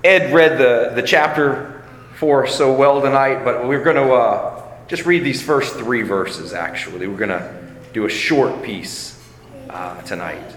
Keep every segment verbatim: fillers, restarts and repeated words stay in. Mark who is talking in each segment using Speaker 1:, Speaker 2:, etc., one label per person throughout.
Speaker 1: Ed read the, the chapter for us so well tonight, but we're going to uh, just read these first three verses, actually. We're going to do a short piece uh, tonight.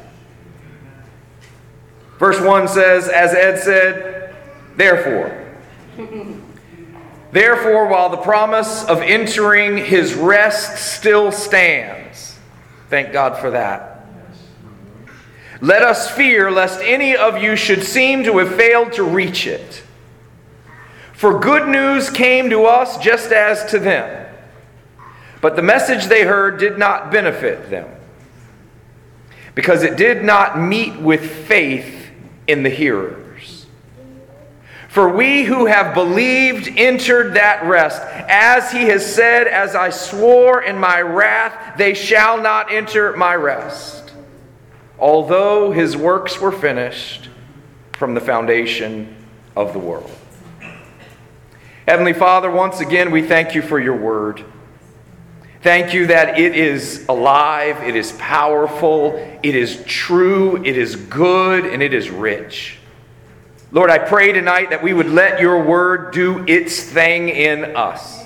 Speaker 1: Verse one says, as Ed said, therefore. Therefore, while the promise of entering his rest still stands, thank God for that. Let us fear lest any of you should seem to have failed to reach it. For good news came to us just as to them. But the message they heard did not benefit them, because it did not meet with faith in the hearers. For we who have believed entered that rest, as he has said, as I swore in my wrath, they shall not enter my rest. Although his works were finished from the foundation of the world. Heavenly Father, once again, we thank you for your word. Thank you that it is alive, it is powerful, it is true, it is good, and it is rich. Lord, I pray tonight that we would let your word do its thing in us.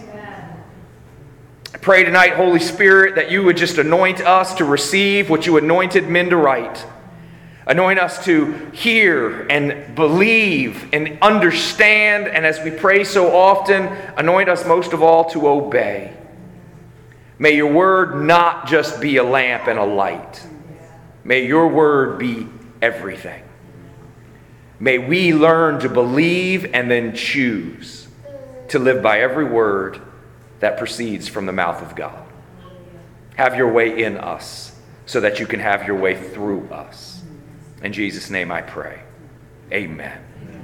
Speaker 1: I pray tonight, Holy Spirit, that you would just anoint us to receive what you anointed men to write. Anoint us to hear and believe and understand, and as we pray so often, anoint us most of all to obey. May your word not just be a lamp and a light. May your word be everything. May we learn to believe and then choose to live by every word that proceeds from the mouth of God. Have your way in us so that you can have your way through us. In Jesus' name I pray. Amen.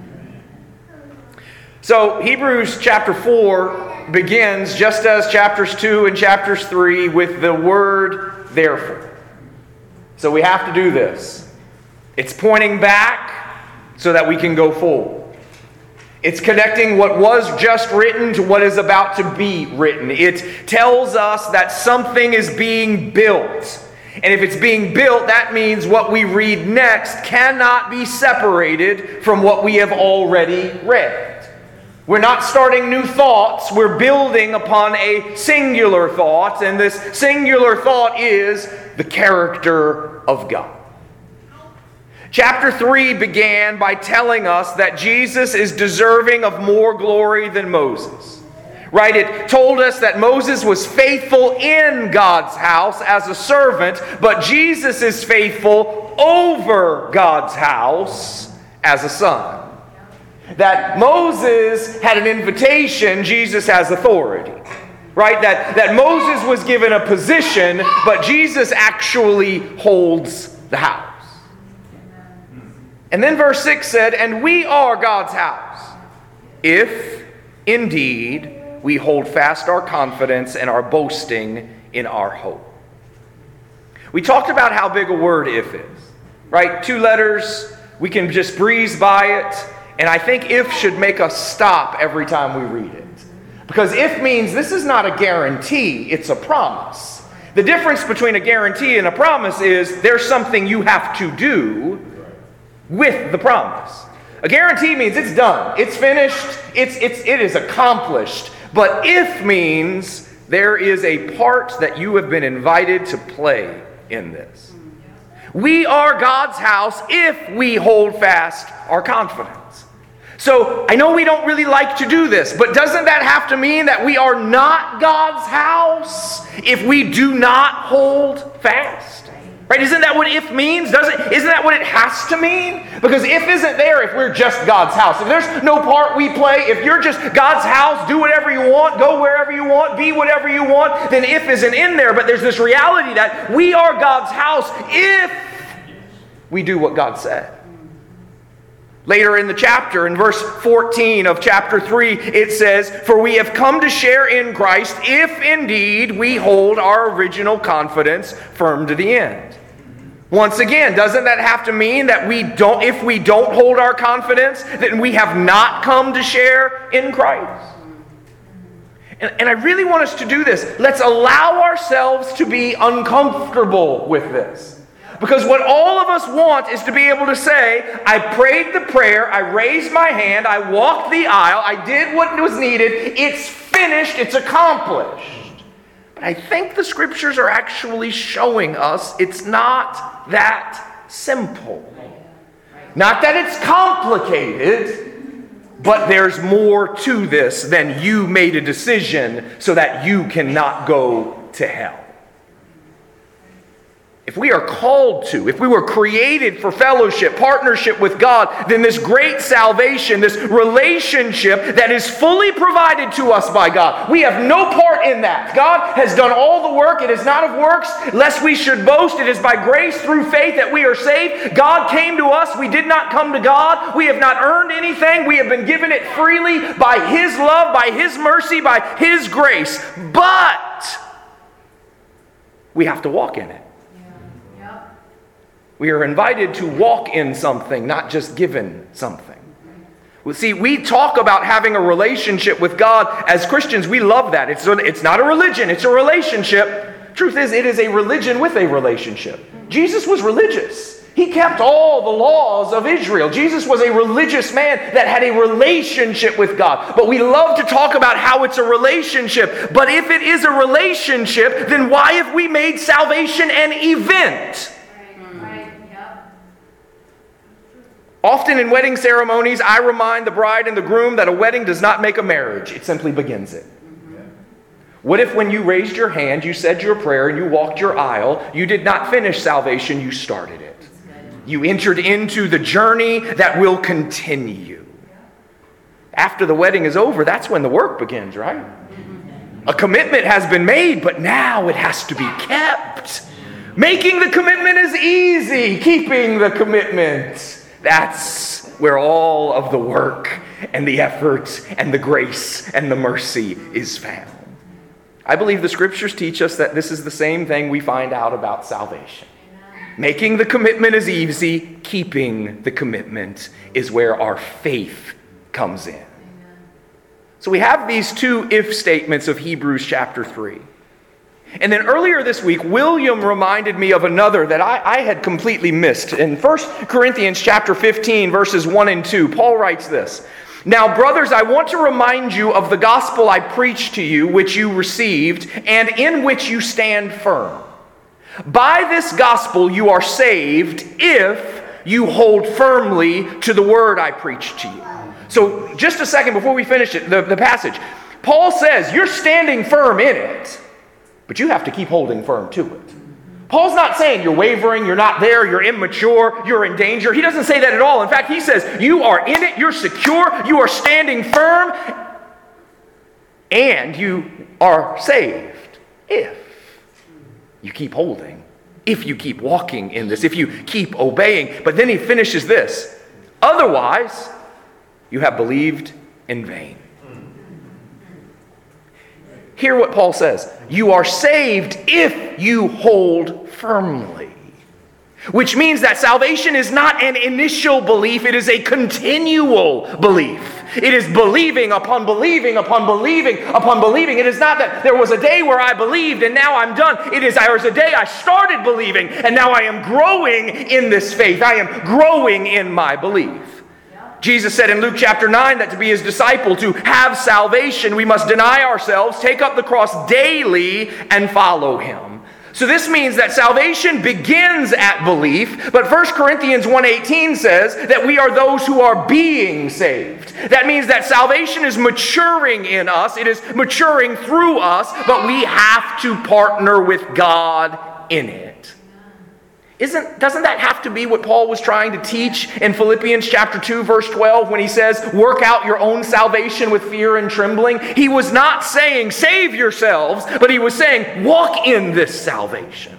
Speaker 1: So Hebrews chapter four begins just as chapters two and chapters three with the word therefore. So we have to do this. It's pointing back so that we can go forward. It's connecting what was just written to what is about to be written. It tells us that something is being built. And if it's being built, that means what we read next cannot be separated from what we have already read. We're not starting new thoughts. We're building upon a singular thought. And this singular thought is the character of God. Chapter three began by telling us that Jesus is deserving of more glory than Moses. Right? It told us that Moses was faithful in God's house as a servant, but Jesus is faithful over God's house as a son. That Moses had an invitation, Jesus has authority. Right? That, that Moses was given a position, but Jesus actually holds the house. And then verse six said, and we are God's house, if indeed we hold fast our confidence and our boasting in our hope. We talked about how big a word if is, right? Two letters, we can just breeze by it, and I think if should make us stop every time we read it. Because if means this is not a guarantee, it's a promise. The difference between a guarantee and a promise is there's something you have to do with the promise. A guarantee means it's done, it's finished, it's, it's, it is accomplished. But if means there is a part that you have been invited to play in this. We are God's house if we hold fast our confidence. So I know we don't really like to do this, but doesn't that have to mean that we are not God's house if we do not hold fast? Right? Isn't that what if means? Doesn't, isn't that what it has to mean? Because if isn't there if we're just God's house. If there's no part we play, if you're just God's house, do whatever you want, go wherever you want, be whatever you want, then if isn't in there. But there's this reality that we are God's house if we do what God said. Later in the chapter, in verse fourteen of chapter three, it says, for we have come to share in Christ if indeed we hold our original confidence firm to the end. Once again, doesn't that have to mean that we don't, if we don't hold our confidence, then we have not come to share in Christ? And, and I really want us to do this. Let's allow ourselves to be uncomfortable with this. Because what all of us want is to be able to say, I prayed the prayer, I raised my hand, I walked the aisle, I did what was needed, it's finished, it's accomplished. But I think the Scriptures are actually showing us it's not that simple. Not that it's complicated, but there's more to this than you made a decision so that you cannot go to hell. If we are called to, if we were created for fellowship, partnership with God, then this great salvation, this relationship that is fully provided to us by God, we have no part in that. God has done all the work. It is not of works, lest we should boast. It is by grace through faith that we are saved. God came to us. We did not come to God. We have not earned anything. We have been given it freely by His love, by His mercy, by His grace. But we have to walk in it. We are invited to walk in something, not just given something. Well, see, we talk about having a relationship with God. As Christians, we love that. It's, it's not a religion, it's a relationship. Truth is, it is a religion with a relationship. Jesus was religious. He kept all the laws of Israel. Jesus was a religious man that had a relationship with God. But we love to talk about how it's a relationship. But if it is a relationship, then why have we made salvation an event? Often in wedding ceremonies, I remind the bride and the groom that a wedding does not make a marriage. It simply begins it. What if when you raised your hand, you said your prayer, and you walked your aisle, you did not finish salvation, you started it. You entered into the journey that will continue. After the wedding is over, that's when the work begins, right? A commitment has been made, but now it has to be kept. Making the commitment is easy. Keeping the commitment, that's where all of the work and the effort and the grace and the mercy is found. I believe the Scriptures teach us that this is the same thing we find out about salvation. Making the commitment is easy. Keeping the commitment is where our faith comes in. So we have these two if statements of Hebrews chapter three. And then earlier this week, William reminded me of another that I, I had completely missed. In First Corinthians chapter fifteen, verses one and two, Paul writes this. Now, brothers, I want to remind you of the gospel I preached to you, which you received, and in which you stand firm. By this gospel you are saved if you hold firmly to the word I preached to you. So, just a second before we finish it, the, the passage. Paul says, you're standing firm in it, but you have to keep holding firm to it. Paul's not saying you're wavering, you're not there, you're immature, you're in danger. He doesn't say that at all. In fact, he says you are in it, you're secure, you are standing firm, and you are saved if you keep holding, if you keep walking in this, if you keep obeying. But then he finishes this. Otherwise, you have believed in vain. Hear what Paul says. You are saved if you hold firmly. Which means that salvation is not an initial belief, it is a continual belief. It is believing upon believing upon believing upon believing. It is not that there was a day where I believed and now I'm done. It is there was a day I started believing and now I am growing in this faith. I am growing in my belief. Jesus said in Luke chapter nine that to be His disciple, to have salvation, we must deny ourselves, take up the cross daily, and follow Him. So this means that salvation begins at belief, but First Corinthians one eighteen says that we are those who are being saved. That means that salvation is maturing in us, it is maturing through us, but we have to partner with God in it. Isn't, doesn't that have to be what Paul was trying to teach in Philippians chapter two, verse twelve, when he says, work out your own salvation with fear and trembling? He was not saying, save yourselves, but he was saying, walk in this salvation.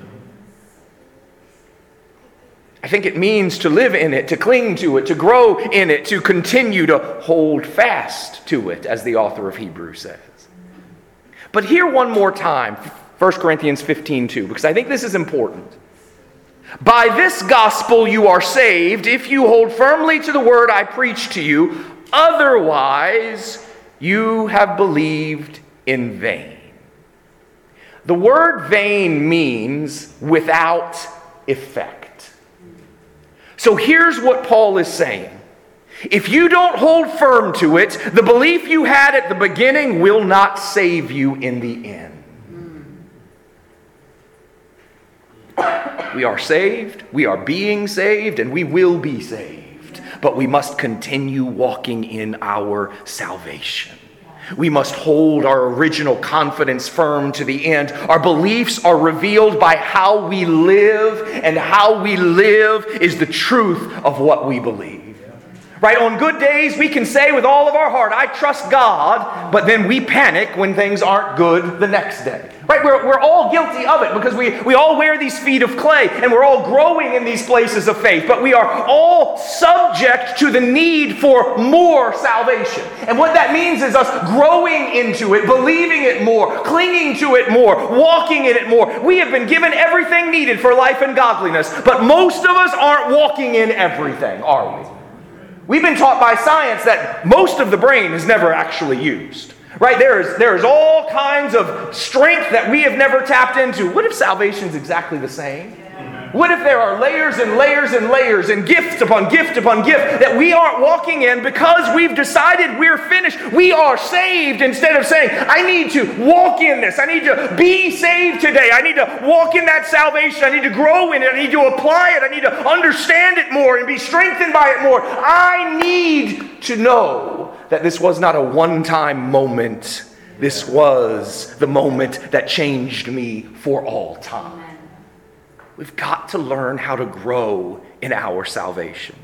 Speaker 1: I think it means to live in it, to cling to it, to grow in it, to continue to hold fast to it, as the author of Hebrews says. But here one more time, First Corinthians fifteen two, because I think this is important. By this gospel you are saved if you hold firmly to the word I preach to you. Otherwise, you have believed in vain. The word vain means without effect. So here's what Paul is saying. If you don't hold firm to it, the belief you had at the beginning will not save you in the end. We are saved, we are being saved, and we will be saved. But we must continue walking in our salvation. We must hold our original confidence firm to the end. Our beliefs are revealed by how we live, and how we live is the truth of what we believe. Right? On good days, we can say with all of our heart, I trust God, but then we panic when things aren't good the next day. Right? We're, we're all guilty of it because we, we all wear these feet of clay and we're all growing in these places of faith, but we are all subject to the need for more salvation. And what that means is us growing into it, believing it more, clinging to it more, walking in it more. We have been given everything needed for life and godliness, but most of us aren't walking in everything, are we? We've been taught by science that most of the brain is never actually used. Right? There is, there is all kinds of strength that we have never tapped into. What if salvation is exactly the same? What if there are layers and layers and layers and gift upon gift upon gift that we aren't walking in because we've decided we're finished? We are saved instead of saying, I need to walk in this. I need to be saved today. I need to walk in that salvation. I need to grow in it. I need to apply it. I need to understand it more and be strengthened by it more. I need to know that this was not a one-time moment. This was the moment that changed me for all time. We've got to learn how to grow in our salvation.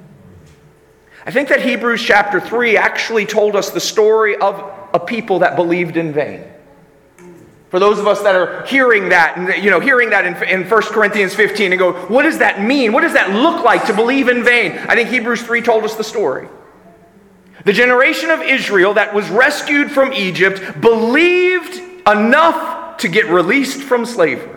Speaker 1: I think that Hebrews chapter three actually told us the story of a people that believed in vain. For those of us that are hearing that, and you know, hearing that in, in First Corinthians fifteen and go, what does that mean? What does that look like to believe in vain? I think Hebrews three told us the story. The generation of Israel that was rescued from Egypt believed enough to get released from slavery.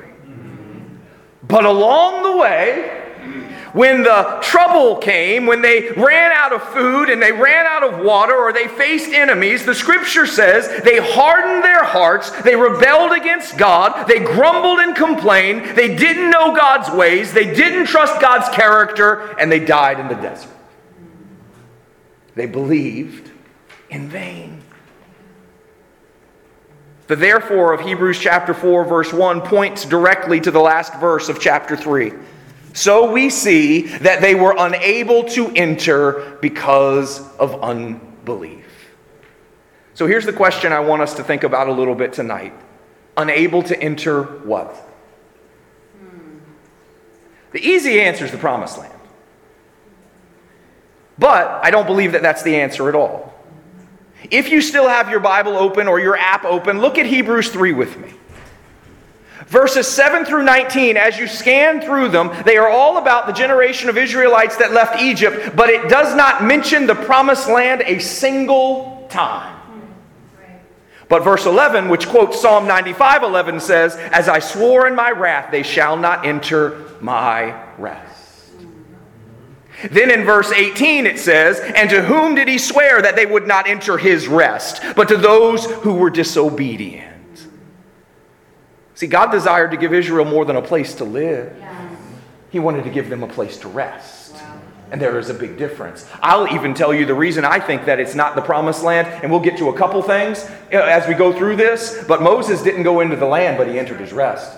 Speaker 1: But along the way, when the trouble came, when they ran out of food and they ran out of water or they faced enemies, the scripture says they hardened their hearts, they rebelled against God, they grumbled and complained, they didn't know God's ways, they didn't trust God's character, and they died in the desert. They believed in vain. The therefore of Hebrews chapter four verse one points directly to the last verse of chapter three. So we see that they were unable to enter because of unbelief. So here's the question I want us to think about a little bit tonight. Unable to enter what? The easy answer is the promised land. But I don't believe that that's the answer at all. If you still have your Bible open or your app open, look at Hebrews three with me. Verses seven through nineteen, as you scan through them, they are all about the generation of Israelites that left Egypt, but it does not mention the promised land a single time. But verse eleven, which quotes Psalm ninety-five eleven, says, as I swore in my wrath, they shall not enter my rest. Then in verse eighteen it says, and to whom did he swear that they would not enter his rest, but to those who were disobedient? See, God desired to give Israel more than a place to live. He wanted to give them a place to rest. And there is a big difference. I'll even tell you the reason I think that it's not the promised land, and we'll get to a couple things as we go through this, but Moses didn't go into the land, but he entered his rest.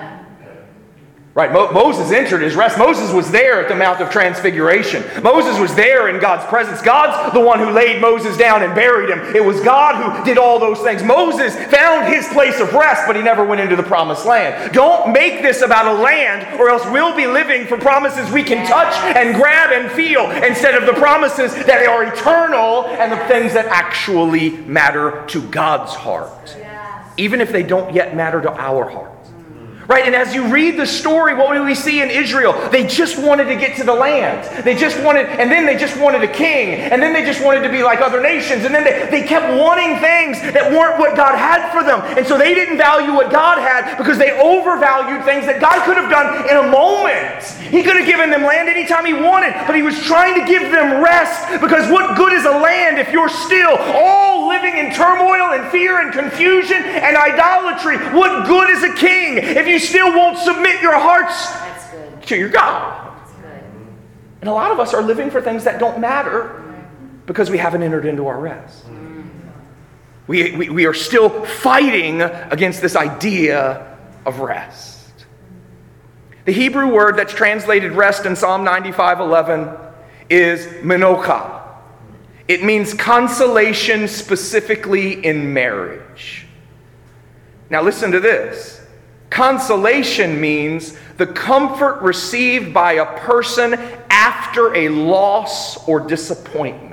Speaker 1: Right, Mo- Moses entered his rest. Moses was there at the Mount of Transfiguration. Moses was there in God's presence. God's the one who laid Moses down and buried him. It was God who did all those things. Moses found his place of rest, but he never went into the promised land. Don't make this about a land, or else we'll be living for promises we can touch and grab and feel, instead of the promises that are eternal and the things that actually matter to God's heart, even if they don't yet matter to our heart. Right, and as you read the story, what do we see in Israel? They just wanted to get to the land. They just wanted, and then they just wanted a king. And then they just wanted to be like other nations. And then they, they kept wanting things that weren't what God had for them. And so they didn't value what God had because they overvalued things that God could have done in a moment. He could have given them land anytime he wanted, but he was trying to give them rest, because what good is a land if you're still all living in turmoil and fear and confusion and idolatry? What good is a king if you You still won't submit your hearts to your God? And a lot of us are living for things that don't matter because we haven't entered into our rest. We, we, we are still fighting against this idea of rest. The Hebrew word that's translated rest in Psalm ninety-five eleven is menokah. It means consolation, specifically in marriage. Now listen to this. Consolation means the comfort received by a person after a loss or disappointment.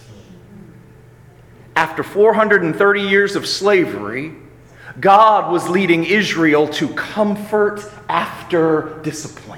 Speaker 1: After four hundred thirty years of slavery, God was leading Israel to comfort after disappointment.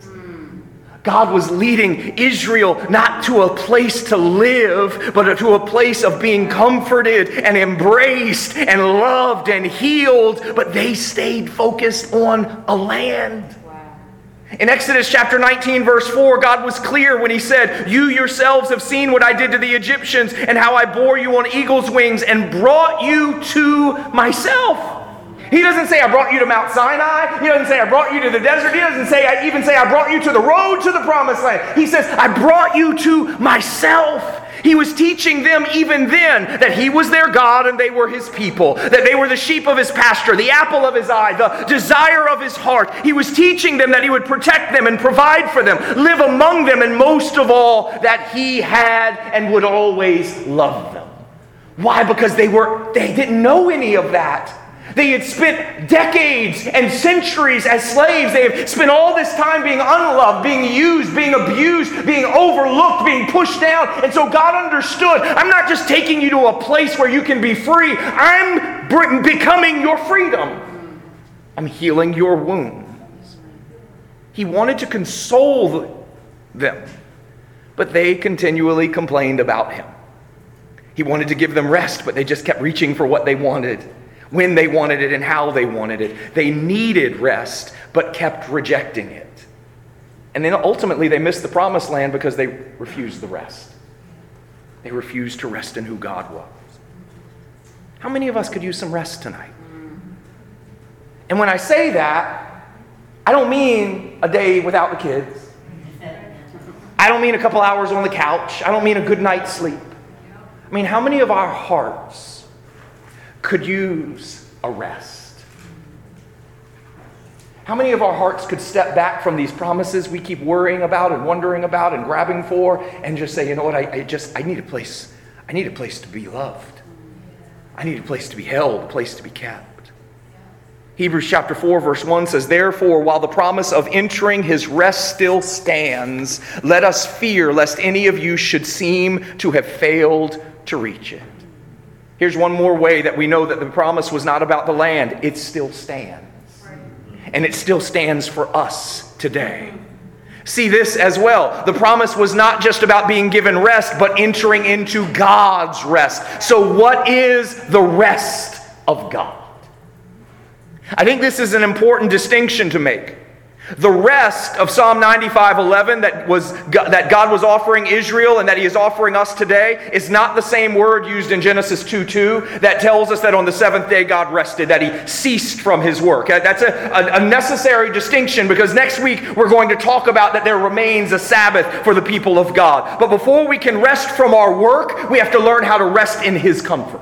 Speaker 1: God was leading Israel not to a place to live, but to a place of being comforted and embraced and loved and healed. But they stayed focused on a land. In Exodus chapter nineteen, verse four, God was clear when he said, "You yourselves have seen what I did to the Egyptians and how I bore you on eagle's wings and brought you to myself." He doesn't say, "I brought you to Mount Sinai." He doesn't say, "I brought you to the desert." He doesn't say, I even say, "I brought you to the road to the promised land." He says, "I brought you to myself." He was teaching them even then that he was their God and they were his people, that they were the sheep of his pasture, the apple of his eye, the desire of his heart. He was teaching them that he would protect them and provide for them, live among them, and most of all, that he had and would always love them. Why? Because they were they didn't know any of that. They had spent decades and centuries as slaves. They have spent all this time being unloved, being used, being abused, being overlooked, being pushed down. And so God understood, I'm not just taking you to a place where you can be free. I'm becoming your freedom. I'm healing your wounds. He wanted to console them, but they continually complained about him. He wanted to give them rest, but they just kept reaching for what they wanted, when they wanted it and how they wanted it. They needed rest, but kept rejecting it. And then ultimately they missed the promised land because they refused the rest. They refused to rest in who God was. How many of us could use some rest tonight? And when I say that, I don't mean a day without the kids. I don't mean a couple hours on the couch. I don't mean a good night's sleep. I mean, how many of our hearts could use a rest? How many of our hearts could step back from these promises we keep worrying about and wondering about and grabbing for and just say, you know what, I, I just, I need a place, I need a place to be loved. I need a place to be held, a place to be kept. Hebrews chapter four verse one says, "Therefore, while the promise of entering his rest still stands, let us fear lest any of you should seem to have failed to reach it." Here's one more way that we know that the promise was not about the land. It still stands. And it still stands for us today. See this as well. The promise was not just about being given rest, but entering into God's rest. So what is the rest of God? I think this is an important distinction to make. The rest of Psalm ninety-five eleven that was that God was offering Israel and that he is offering us today is not the same word used in Genesis two two that tells us that on the seventh day God rested, that he ceased from his work. That's a, a, a necessary distinction because next week we're going to talk about that there remains a Sabbath for the people of God. But before we can rest from our work, we have to learn how to rest in his comfort.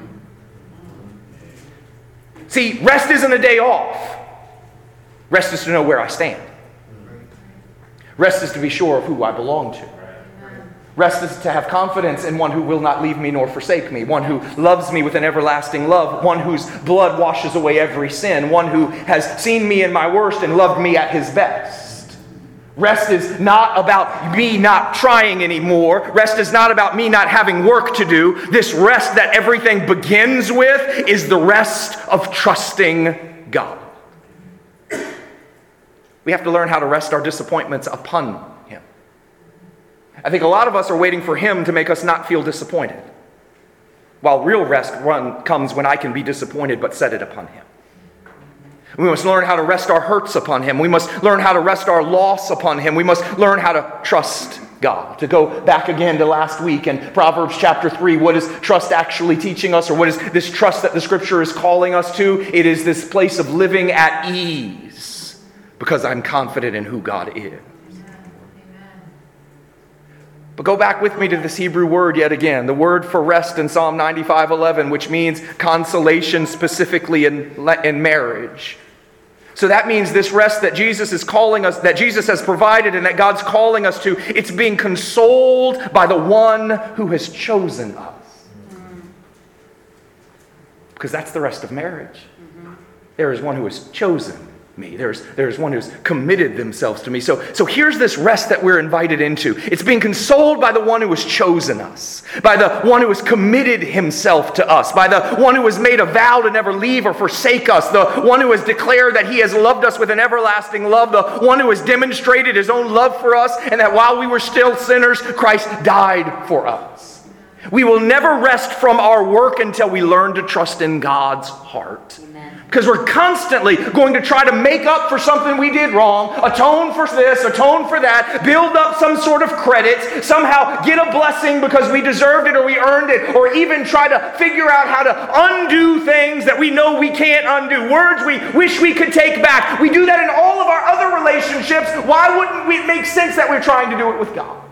Speaker 1: See, rest isn't a day off. Rest is to know where I stand. Rest is to be sure of who I belong to. Rest is to have confidence in one who will not leave me nor forsake me, one who loves me with an everlasting love, one whose blood washes away every sin, one who has seen me in my worst and loved me at his best. Rest is not about me not trying anymore. Rest is not about me not having work to do. This rest that everything begins with is the rest of trusting God. We have to learn how to rest our disappointments upon him. I think a lot of us are waiting for him to make us not feel disappointed, while real rest run comes when I can be disappointed but set it upon him. We must learn how to rest our hurts upon him. We must learn how to rest our loss upon him. We must learn how to trust God. To go back again to last week in Proverbs chapter three, what is trust actually teaching us, or what is this trust that the scripture is calling us to? It is this place of living at ease because I'm confident in who God is. But go back with me to this Hebrew word yet again, the word for rest in Psalm ninety-five eleven, which means consolation specifically in, in marriage. So that means this rest that Jesus is calling us, that Jesus has provided and that God's calling us to, it's being consoled by the one who has chosen us. Because that's the rest of marriage. There is one who has chosen me. There's, there's one who's committed themselves to me. So, so here's this rest that we're invited into. It's being consoled by the one who has chosen us, by the one who has committed himself to us, by the one who has made a vow to never leave or forsake us, the one who has declared that he has loved us with an everlasting love, the one who has demonstrated his own love for us, and that while we were still sinners, Christ died for us. We will never rest from our work until we learn to trust in God's heart. Because we're constantly going to try to make up for something we did wrong, atone for this, atone for that, build up some sort of credit, somehow get a blessing because we deserved it or we earned it, or even try to figure out how to undo things that we know we can't undo, words we wish we could take back. We do that in all of our other relationships. Why wouldn't it make sense that we're trying to do it with God?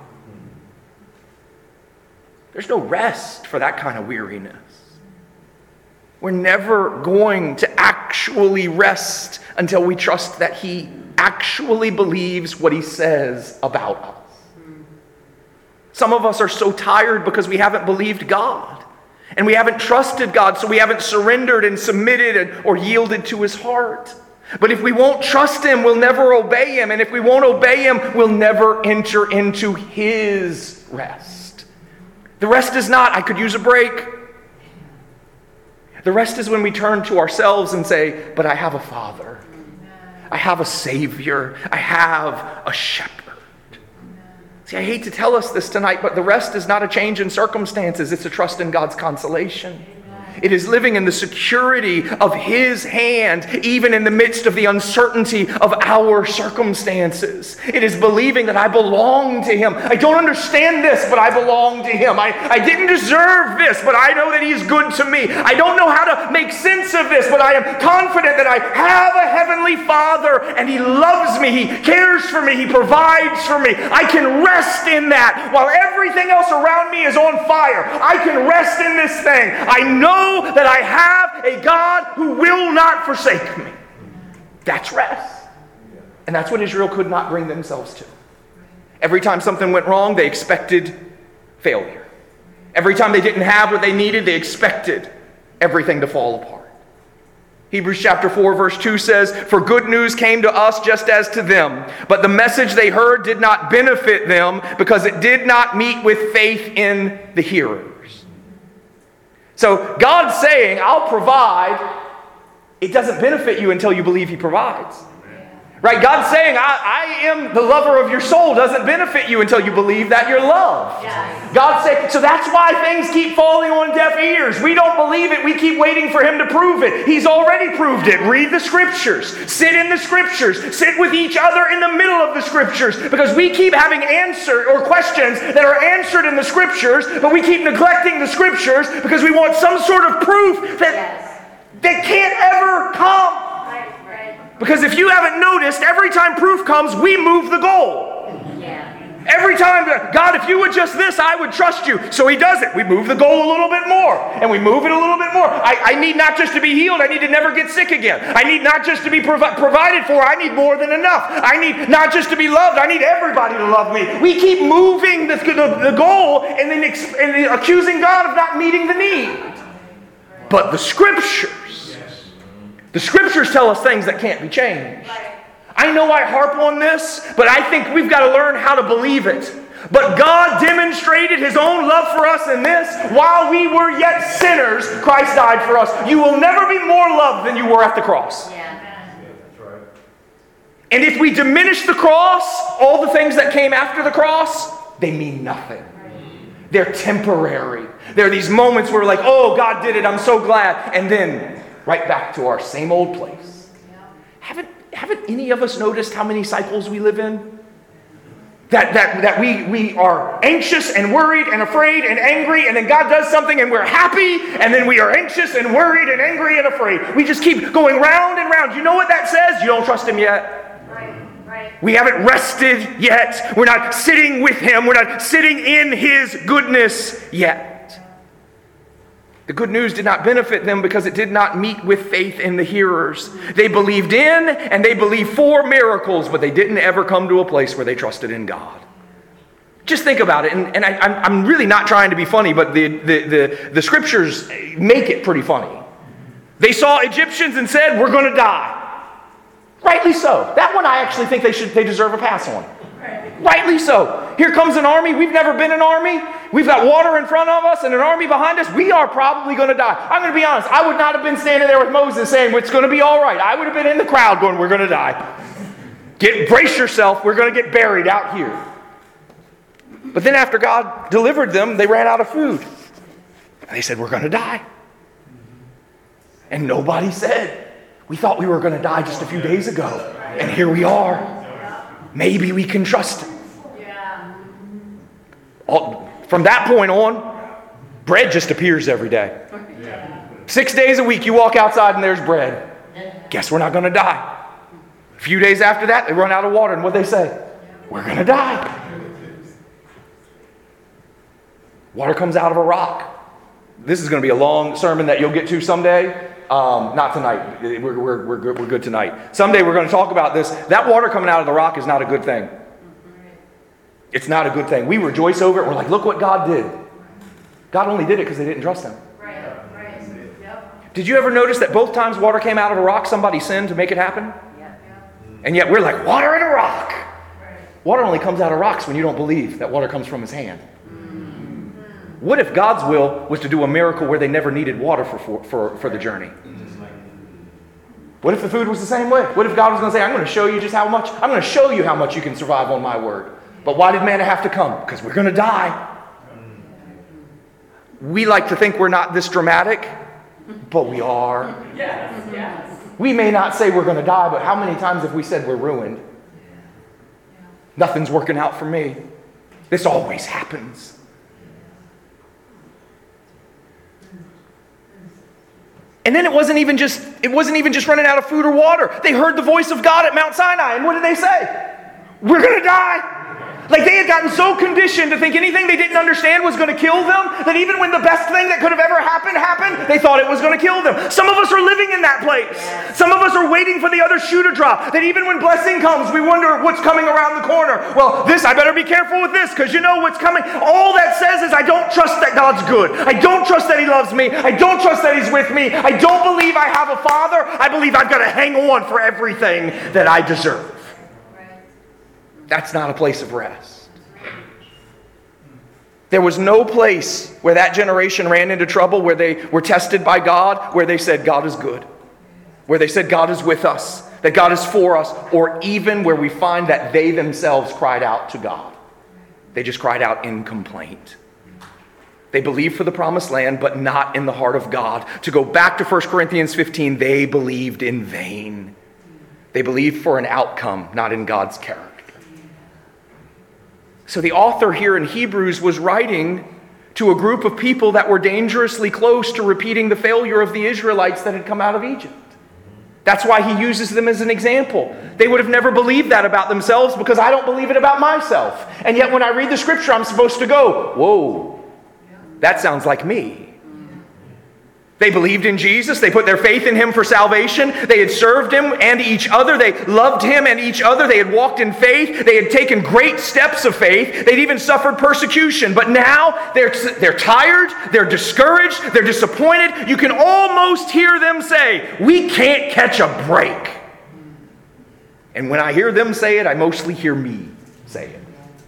Speaker 1: There's no rest for that kind of weariness. We're never going to actually rest until we trust that He actually believes what He says about us. Some of us are so tired because we haven't believed God. And we haven't trusted God, so we haven't surrendered and submitted and, or yielded to His heart. But if we won't trust Him, we'll never obey Him. And if we won't obey Him, we'll never enter into His rest. The rest is not, I could use a break. The rest is when we turn to ourselves and say, but I have a Father. I have a Savior. I have a Shepherd. See, I hate to tell us this tonight, but the rest is not a change in circumstances. It's a trust in God's consolation. It is living in the security of His hand, even in the midst of the uncertainty of our circumstances. It is believing that I belong to Him. I don't understand this, but I belong to Him. I, I didn't deserve this, but I know that He is good to me. I don't know how to make sense of this, but I am confident that I have a Heavenly Father, and He loves me. He cares for me. He provides for me. I can rest in that. While everything else around me is on fire, I can rest in this thing. I know that I have a God who will not forsake me. That's rest. And that's what Israel could not bring themselves to. Every time something went wrong, they expected failure. Every time they didn't have what they needed, they expected everything to fall apart. Hebrews chapter four verse two says, "For good news came to us just as to them, but the message they heard did not benefit them because it did not meet with faith in the hearers." So God's saying, I'll provide. It doesn't benefit you until you believe He provides. Right? God's saying, I, I am the lover of your soul. Doesn't benefit you until you believe that you're loved. Yes. God's saying, so that's why things keep falling on deaf ears. We don't believe it. We keep waiting for Him to prove it. He's already proved it. Read the Scriptures. Sit in the Scriptures. Sit with each other in the middle of the Scriptures. Because we keep having answers or questions that are answered in the Scriptures, but we keep neglecting the Scriptures because we want some sort of proof that, yes. that can't ever come. Because if you haven't noticed, every time proof comes, we move the goal. Yeah. Every time, God, if you would just this, I would trust you. So He does it. We move the goal a little bit more. And we move it a little bit more. I, I need not just to be healed. I need to never get sick again. I need not just to be provi- provided for. I need more than enough. I need not just to be loved. I need everybody to love me. We keep moving the, the, the goal and then, ex- and then accusing God of not meeting the need. But the Scriptures, The Scriptures tell us things that can't be changed. I know I harp on this, but I think we've got to learn how to believe it. But God demonstrated His own love for us in this. While we were yet sinners, Christ died for us. You will never be more loved than you were at the cross. Yeah. That's right. And if we diminish the cross, all the things that came after the cross, they mean nothing. They're temporary. There are these moments where we're like, oh, God did it, I'm so glad. And then right back to our same old place. Yeah. Haven't, haven't any of us noticed how many cycles we live in? That, that, that we, we are anxious and worried and afraid and angry, and then God does something and we're happy, and then we are anxious and worried and angry and afraid. We just keep going round and round. You know what that says? You don't trust Him yet. Right, right. We haven't rested yet. We're not sitting with him. We're not sitting in his goodness yet. The good news did not benefit them because it did not meet with faith in the hearers. They believed in and they believed for miracles, but they didn't ever come to a place where they trusted in God. Just think about it, and, and I, I'm, I'm really not trying to be funny, but the, the, the, the scriptures make it pretty funny. They saw Egyptians and said, we're going to die. Rightly so. That one I actually think they should they deserve a pass on. Rightly so. Here comes an army. We've never been an army. We've got water in front of us and an army behind us. We are probably going to die. I'm going to be honest. I would not have been standing there with Moses saying, it's going to be all right. I would have been in the crowd going, we're going to die. Get, brace yourself. We're going to get buried out here. But then after God delivered them, they ran out of food. And they said, we're going to die. And nobody said, we thought we were going to die just a few days ago. And here we are. Maybe we can trust him. All, from that point on, bread just appears every day. Six days a week, you walk outside and there's bread. Guess we're not going to die. A few days after that, they run out of water. And what they say? We're going to die. Water comes out of a rock. This is going to be a long sermon that you'll get to someday. Um, not tonight. We're, we're, we're, good, we're good tonight. Someday we're going to talk about this. That water coming out of the rock is not a good thing. It's not a good thing. We rejoice over it. We're like, look what God did. God only did it because they didn't trust him.
Speaker 2: Right. Right. Yep.
Speaker 1: Did you ever notice that both times water came out of a rock, somebody sinned to make it happen?
Speaker 2: Yeah.
Speaker 1: And yet we're like, water in a rock.
Speaker 2: Right.
Speaker 1: Water only comes out of rocks when you don't believe that water comes from his hand. What if God's will was to do a miracle where they never needed water for, for, for, for the journey? What if the food was the same way? What if God was going to say, I'm going to show you just how much, I'm going to show you how much you can survive on my word. But why did manna have to come? Because we're going to die. We like to think we're not this dramatic, but we are.
Speaker 2: Yes, yes.
Speaker 1: We may not say we're going to die, but how many times have we said we're ruined? Nothing's working out for me. This always happens. And then it wasn't even just it wasn't even just running out of food or water. They heard the voice of God at Mount Sinai, and what did they say? We're going to die. Like they had gotten so conditioned to think anything they didn't understand was going to kill them, that even when the best thing that could have ever happened happened, they thought it was going to kill them. Some of us are living in that place. Some of us are waiting for the other shoe to drop, that even when blessing comes, we wonder what's coming around the corner. Well, this, I better be careful with this because you know what's coming. All that says is I don't trust that God's good. I don't trust that he loves me. I don't trust that he's with me. I don't believe I have a father. I believe I've got to hang on for everything that I deserve. That's not a place of rest. There was no place where that generation ran into trouble, where they were tested by God, where they said, God is good. Where they said, God is with us, that God is for us, or even where we find that they themselves cried out to God. They just cried out in complaint. They believed for the promised land, but not in the heart of God. To go back to First Corinthians fifteen, they believed in vain. They believed for an outcome, not in God's character. So the author here in Hebrews was writing to a group of people that were dangerously close to repeating the failure of the Israelites that had come out of Egypt. That's why he uses them as an example. They would have never believed that about themselves because I don't believe it about myself. And yet when I read the scripture, I'm supposed to go, whoa, that sounds like me. They believed in Jesus. They put their faith in him for salvation. They had served him and each other. They loved him and each other. They had walked in faith. They had taken great steps of faith. They'd even suffered persecution. But now they're, they're tired. They're discouraged. They're disappointed. You can almost hear them say, we can't catch a break. And when I hear them say it, I mostly hear me say it.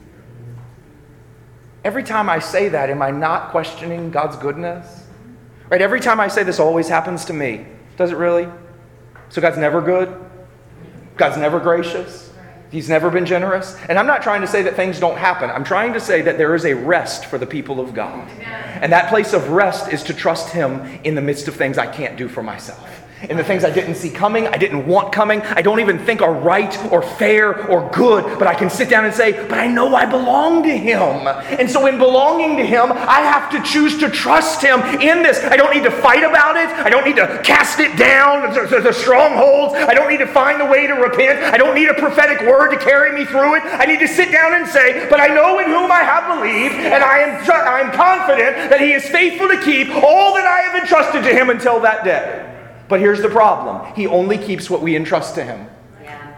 Speaker 1: Every time I say that, am I not questioning God's goodness? Right, every time I say this always happens to me. Does it really? So God's never good? God's never gracious? He's never been generous? And I'm not trying to say that things don't happen. I'm trying to say that there is a rest for the people of God. And that place of rest is to trust him in the midst of things I can't do for myself. in the things I didn't see coming, I didn't want coming, I don't even think are right or fair or good, but I can sit down and say, but I know I belong to Him. And so in belonging to Him, I have to choose to trust Him in this. I don't need to fight about it. I don't need to cast it down, the, the strongholds. I don't need to find a way to repent. I don't need a prophetic word to carry me through it. I need to sit down and say, but I know in whom I have believed, and I am, I am confident that He is faithful to keep all that I have entrusted to Him until that day. But here's the problem. He only keeps what we entrust to Him.
Speaker 2: Yeah.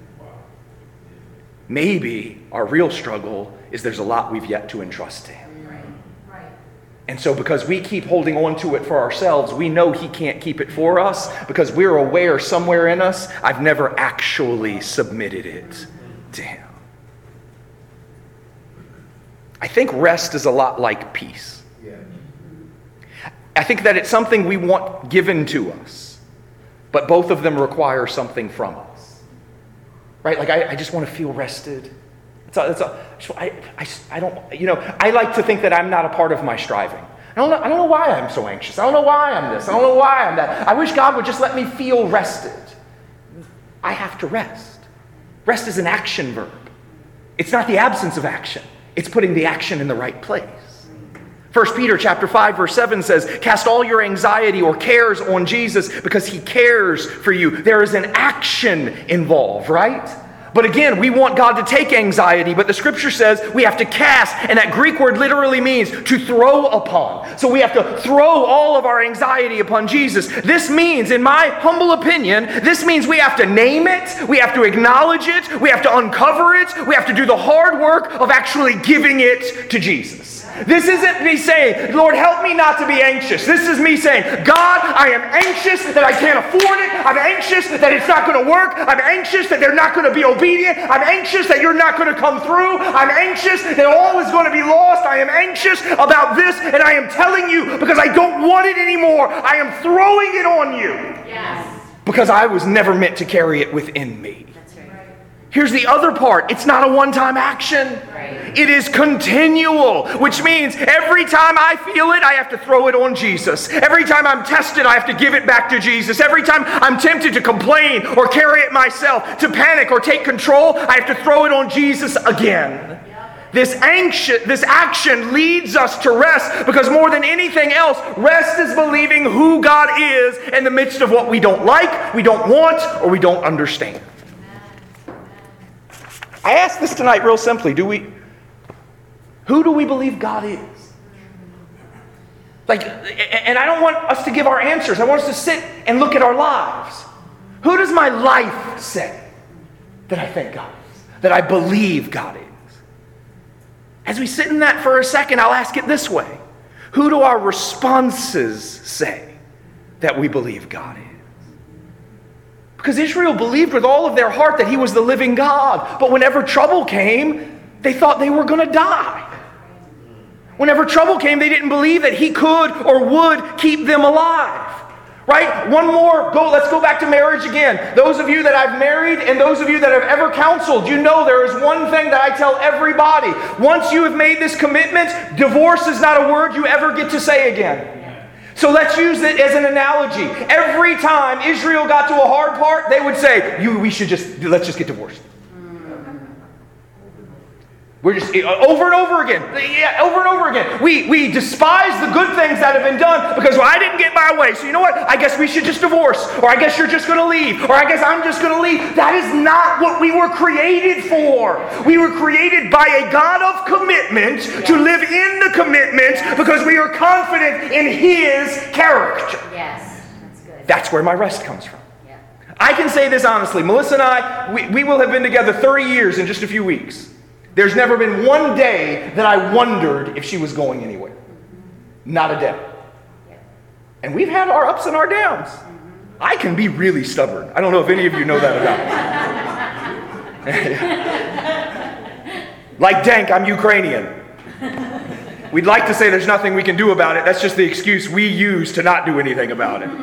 Speaker 1: Maybe our real struggle is there's a lot we've yet to entrust to Him.
Speaker 2: Right. Right.
Speaker 1: And so because we keep holding on to it for ourselves, we know He can't keep it for us because we're aware somewhere in us, I've never actually submitted it to Him. I think rest is a lot like peace. I think that it's something we want given to us, but both of them require something from us. Right? Like, I, I just want to feel rested. It's a, it's a, I, I, I don't, you know, I like to think that I'm not a part of my striving. I don't know, I don't know why I'm so anxious. I don't know why I'm this. I don't know why I'm that. I wish God would just let me feel rested. I have to rest. Rest is an action verb. It's not the absence of action. It's putting the action in the right place. First Peter chapter five verse seven says, cast all your anxiety or cares on Jesus because He cares for you. There is an action involved, right? But again, we want God to take anxiety, but the scripture says we have to cast, and that Greek word literally means to throw upon. So we have to throw all of our anxiety upon Jesus. This means, in my humble opinion, this means we have to name it, we have to acknowledge it, we have to uncover it, we have to do the hard work of actually giving it to Jesus. This isn't me saying, Lord, help me not to be anxious. This is me saying, God, I am anxious that I can't afford it. I'm anxious that it's not going to work. I'm anxious that they're not going to be obedient. I'm anxious that you're not going to come through. I'm anxious that all is going to be lost. I am anxious about this, and I am telling you because I don't want it anymore. I am throwing it on you.
Speaker 2: Yes.
Speaker 1: Because I was never meant to carry it within me.
Speaker 2: That's right.
Speaker 1: Here's the other part. It's not a one-time action.
Speaker 2: Right.
Speaker 1: It is continual, which means every time I feel it, I have to throw it on Jesus. Every time I'm tested, I have to give it back to Jesus. Every time I'm tempted to complain or carry it myself, to panic or take control, I have to throw it on Jesus again. This anxious, this action leads us to rest because more than anything else, rest is believing who God is in the midst of what we don't like, we don't want, or we don't understand. I ask this tonight real simply. Do we, who do we believe God is? Like, and I don't want us to give our answers. I want us to sit and look at our lives. Who does my life say that I think God is? That I believe God is? As we sit in that for a second, I'll ask it this way. Who do our responses say that we believe God is? Because Israel believed with all of their heart that He was the living God. But whenever trouble came, they thought they were going to die. Whenever trouble came, they didn't believe that He could or would keep them alive. Right? One more. Go. Let's go back to marriage again. Those of you that I've married and those of you that have ever counseled, you know there is one thing that I tell everybody. Once you have made this commitment, divorce is not a word you ever get to say again. So let's use it as an analogy. Every time Israel got to a hard part, they would say, "You, we should just let's just get divorced." We're just over and over again. Yeah, over and over again. We we despise the good things that have been done because well, I didn't get my way. So you know what? I guess we should just divorce. Or I guess you're just going to leave. Or I guess I'm just going to leave. That is not what we were created for. We were created by a God of commitment yes. to live in the commitment yes. because we are confident in His character.
Speaker 2: Yes, that's good.
Speaker 1: That's where my rest comes from. Yeah. I can say this honestly. Melissa and I, we, we will have been together thirty years in just a few weeks. There's never been one day that I wondered if she was going anywhere. Not a day. And we've had our ups and our downs. I can be really stubborn. I don't know if any of you know that about me. Like Dank, I'm Ukrainian. We'd like to say there's nothing we can do about it. That's just the excuse we use to not do anything about it.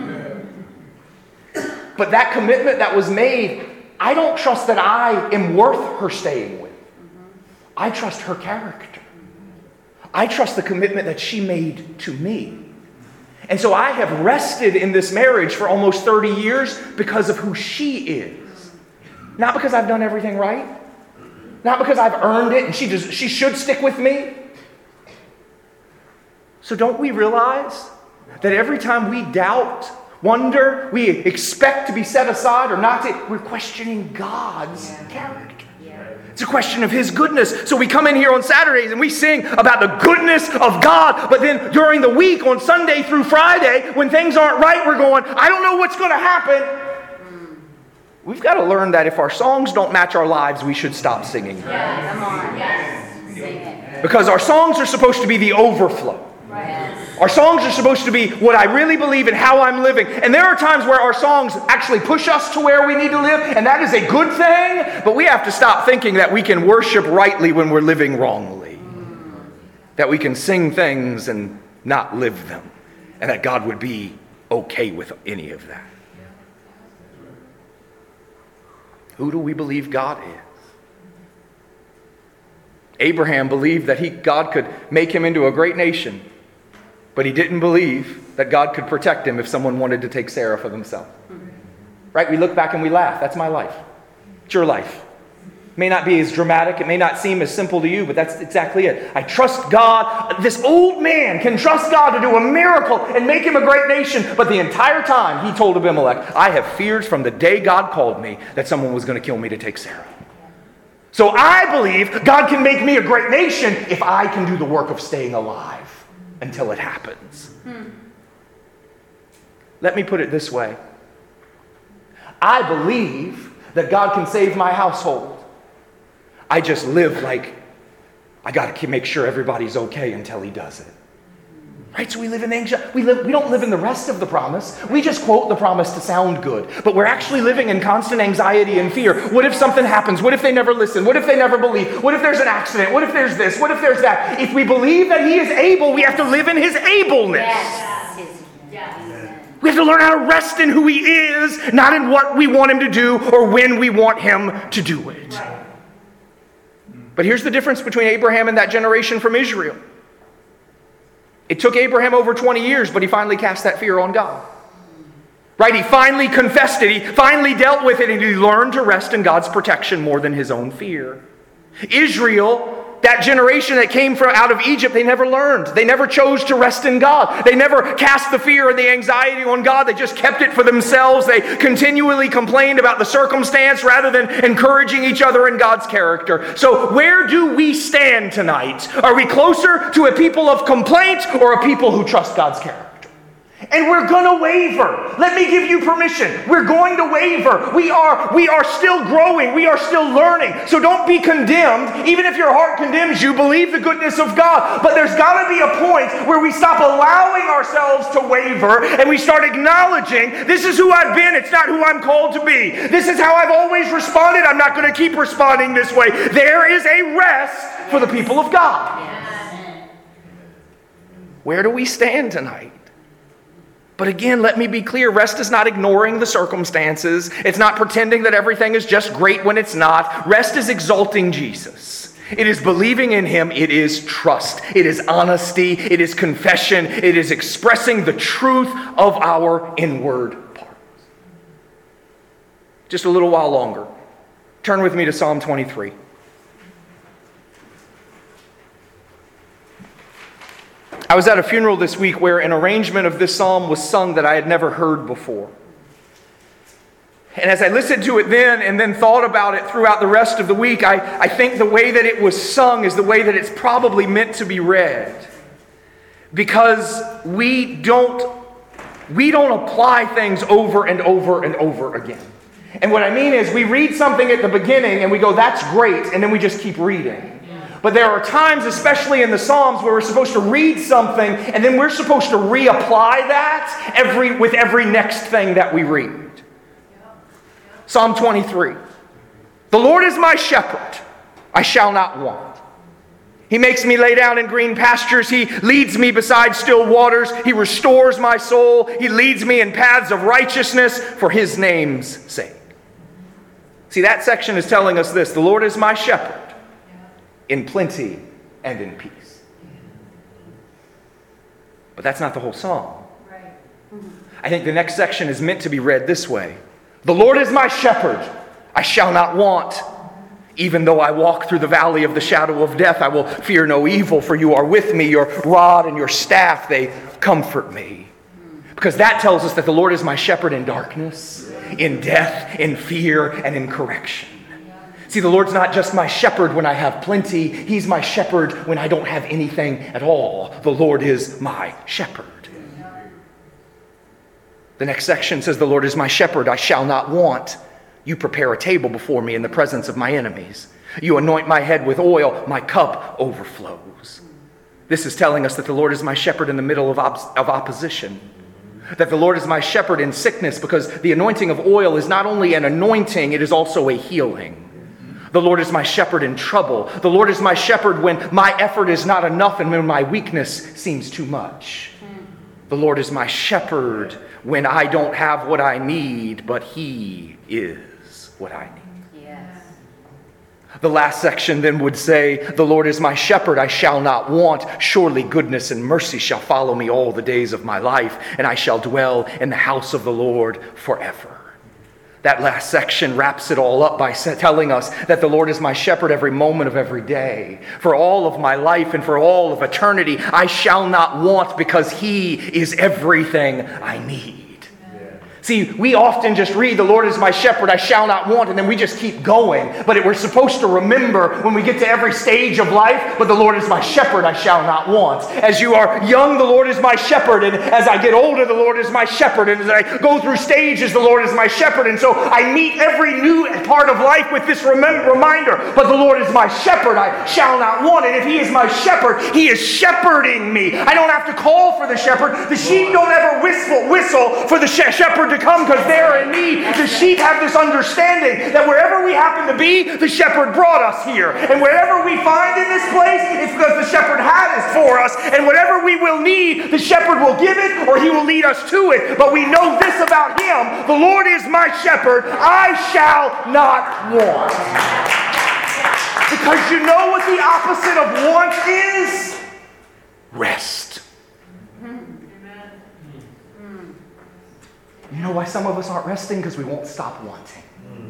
Speaker 1: But that commitment that was made, I don't trust that I am worth her staying with. I trust her character. I trust the commitment that she made to me. And so I have rested in this marriage for almost thirty years because of who she is. Not because I've done everything right. Not because I've earned it and she just, she should stick with me. So don't we realize that every time we doubt, wonder, we expect to be set aside or not to, we're questioning God's yeah. character. It's a question of His goodness. So we come in here on Saturdays and we sing about the goodness of God. But then during the week, on Sunday through Friday, when things aren't right, we're going, I don't know what's going to happen. We've got to learn that if our songs don't match our lives, we should stop singing.
Speaker 2: Yes, come on. Yes. Sing it.
Speaker 1: Because our songs are supposed to be the overflow.
Speaker 2: Right.
Speaker 1: Our songs are supposed to be what I really believe and how I'm living. And there are times where our songs actually push us to where we need to live, and that is a good thing. But we have to stop thinking that we can worship rightly when we're living wrongly. That we can sing things and not live them. And that God would be okay with any of that. Who do we believe God is? Abraham believed that he, God could make him into a great nation. But he didn't believe that God could protect him if someone wanted to take Sarah for themselves. Right? We look back and we laugh. That's my life. It's your life. It may not be as dramatic. It may not seem as simple to you, but that's exactly it. I trust God. This old man can trust God to do a miracle and make him a great nation. But the entire time he told Abimelech, I have feared from the day God called me that someone was going to kill me to take Sarah. So I believe God can make me a great nation if I can do the work of staying alive until it happens. Hmm. Let me put it this way. I believe that God can save my household. I just live like I got to make sure everybody's okay until He does it. Right? So we live in anxiety. We live. We don't live in the rest of the promise. We just quote the promise to sound good. But we're actually living in constant anxiety and fear. What if something happens? What if they never listen? What if they never believe? What if there's an accident? What if there's this? What if there's that? If we believe that He is able, we have to live in His ableness.
Speaker 2: Yes. Yes.
Speaker 1: We have to learn how to rest in who He is, not in what we want Him to do or when we want Him to do it.
Speaker 2: Right.
Speaker 1: But here's the difference between Abraham and that generation from Israel. It took Abraham over twenty years, but he finally cast that fear on God. Right? He finally confessed it. He finally dealt with it, and he learned to rest in God's protection more than his own fear. Israel, that generation that came from out of Egypt, they never learned. They never chose to rest in God. They never cast the fear and the anxiety on God. They just kept it for themselves. They continually complained about the circumstance rather than encouraging each other in God's character. So where do we stand tonight? Are we closer to a people of complaint or a people who trust God's character? And we're going to waver. Let me give you permission. We're going to waver. We are, we are still growing. We are still learning. So don't be condemned. Even if your heart condemns you, believe the goodness of God. But there's got to be a point where we stop allowing ourselves to waver and we start acknowledging, this is who I've been. It's not who I'm called to be. This is how I've always responded. I'm not going to keep responding this way. There is a rest for the people of God. Where do we stand tonight? But again, let me be clear, rest is not ignoring the circumstances. It's not pretending that everything is just great when it's not. Rest is exalting Jesus. It is believing in Him. It is trust. It is honesty. It is confession. It is expressing the truth of our inward parts. Just a little while longer. Turn with me to Psalm twenty-three. I was at a funeral this week where an arrangement of this psalm was sung that I had never heard before. And as I listened to it then and then thought about it throughout the rest of the week, I, I think the way that it was sung is the way that it's probably meant to be read. Because we don't, we don't apply things over and over and over again. And what I mean is we read something at the beginning and we go, that's great, and then we just keep reading. But there are times, especially in the Psalms, where we're supposed to read something and then we're supposed to reapply that every with every next thing that we read. Psalm twenty-three. The Lord is my shepherd, I shall not want. He makes me lay down in green pastures. He leads me beside still waters. He restores my soul. He leads me in paths of righteousness for His name's sake. See, that section is telling us this. The Lord is my shepherd, in plenty and in peace. But that's not the whole psalm.
Speaker 2: Right.
Speaker 1: I think the next section is meant to be read this way. The Lord is my shepherd, I shall not want. Even though I walk through the valley of the shadow of death, I will fear no evil, for you are with me. Your rod and your staff, they comfort me. Because that tells us that the Lord is my shepherd in darkness, in death, in fear, and in correction. See, the Lord's not just my shepherd when I have plenty. He's my shepherd when I don't have anything at all. The Lord is my shepherd. The next section says, the Lord is my shepherd, I shall not want. You prepare a table before me in the presence of my enemies. You anoint my head with oil, my cup overflows. This is telling us that the Lord is my shepherd in the middle of, op- of opposition. That the Lord is my shepherd in sickness, because the anointing of oil is not only an anointing, it is also a healing. The Lord is my shepherd in trouble. The Lord is my shepherd when my effort is not enough and when my weakness seems too much. The Lord is my shepherd when I don't have what I need, but He is what I need.
Speaker 2: Yes.
Speaker 1: The last section then would say, the Lord is my shepherd, I shall not want. Surely goodness and mercy shall follow me all the days of my life, and I shall dwell in the house of the Lord forever. That last section wraps it all up by telling us that the Lord is my shepherd every moment of every day. For all of my life and for all of eternity, I shall not want, because He is everything I need. See, we often just read, the Lord is my shepherd, I shall not want, and then we just keep going. But it, we're supposed to remember when we get to every stage of life, but the Lord is my shepherd, I shall not want. As you are young, the Lord is my shepherd, and as I get older, the Lord is my shepherd, and as I go through stages, the Lord is my shepherd. And so I meet every new part of life with this remem- reminder, but the Lord is my shepherd, I shall not want. And if He is my shepherd, He is shepherding me. I don't have to call for the shepherd. The sheep don't ever whistle, whistle for the she- shepherd to come because they're in need. The sheep have this understanding that wherever we happen to be, the shepherd brought us here. And wherever we find in this place, it's because the shepherd had it for us. And whatever we will need, the shepherd will give it or He will lead us to it. But we know this about Him. The Lord is my shepherd. I shall not want. Because you know what the opposite of want is? Rest. You know why some of us aren't resting? Because we won't stop wanting.